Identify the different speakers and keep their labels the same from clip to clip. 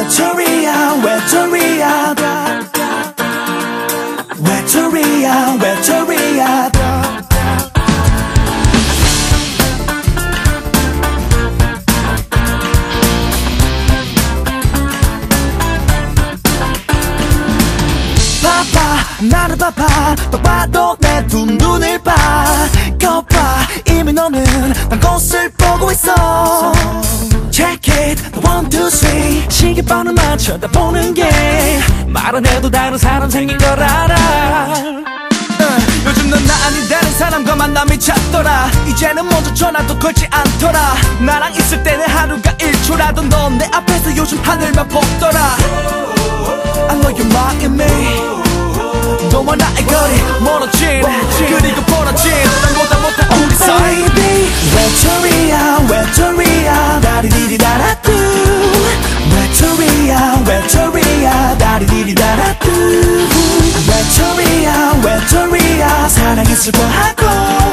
Speaker 1: 외톨이야 외톨이야 외톨이야 외톨이야 나를 봐봐 또 봐도 내 두 눈을 봐 거봐 이미 너는 난 꽃을 보고 있어 Check it one two three 시계번호만 쳐다보는 게 말 안 해도 다른 사람 생긴 걸 알아 요즘 넌 나 아닌 다른 사람과 만남이 잦더라 이제는 먼저 전화도 걸지 않더라 나랑 있을 때는 하루가 1초라도 넌 내 앞에서 요즘 하늘만 보더라 I know you're mocking me 너와 나의 거리 멀어진 그리고 벌어진 난 못한 우리 사이 Baby 외톨이야 외톨이야 다리디리다라뚜 외톨이야 외톨이야 다리디리다라뚜 외톨이야 외톨이야 사랑에 슬퍼하고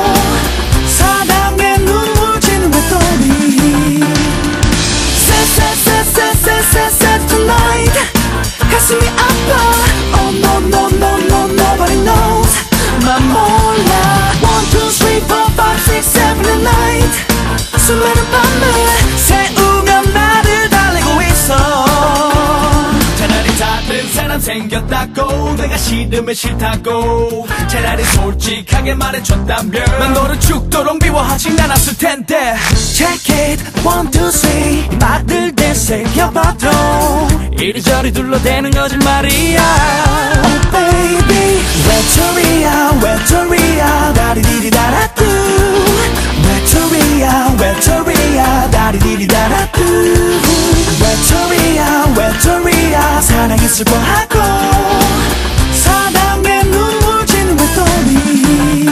Speaker 1: 사랑에 눈물 지는 외톨이 Sad tonight 가슴이 아파 Oh no no no no nobody knows 난 몰라 1, 2, 3, 4, 5, 6, 7 and 8 수많은 밤을 새우며 나를 달래고 있어 차라리 다른 사람 생겼다고 내가 싫으면 싫다고 차라리 솔직하게 말해줬다면 난 너를 죽도록 미워하진 않았을 텐데 Check it 1, 2, 3 말들 되새겨봐도 이리저리 둘러대는 거짓말이야 Oh baby 외톨이야 외톨이야 다리디리다라뚜 외톨이야 외톨이야 다리디리다라뚜 외톨이야 외톨이야 사랑에 슬퍼하고 사랑에 눈물 지는 외톨이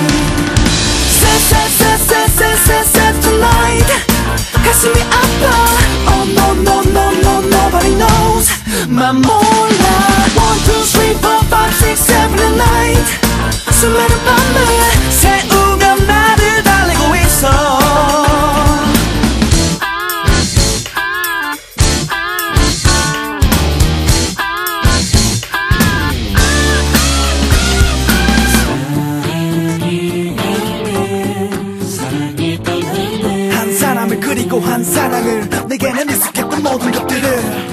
Speaker 1: Sad tonight 가슴이 아파 Oh no no no no nobody knows 난 몰라 1, 2, 3, 4, 5, 6, 7 and 8 수많은 밤을 새우며 나를 달래고 있어 한 사람을 그리고 한 사랑을 내게는 익숙했던 모든 것들을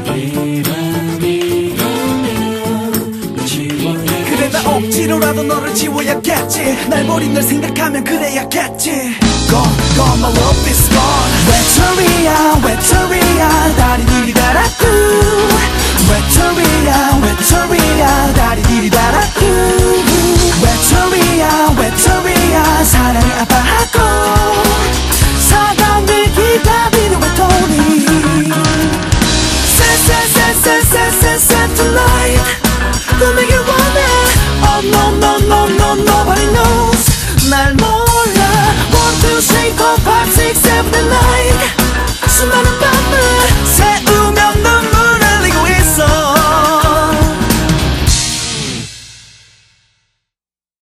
Speaker 1: 그래 나 억지로라도 너를 지워야겠지 날 버린 널 생각하면 그래야겠지 Gone, gone, my love is gone 외톨이야 외톨이야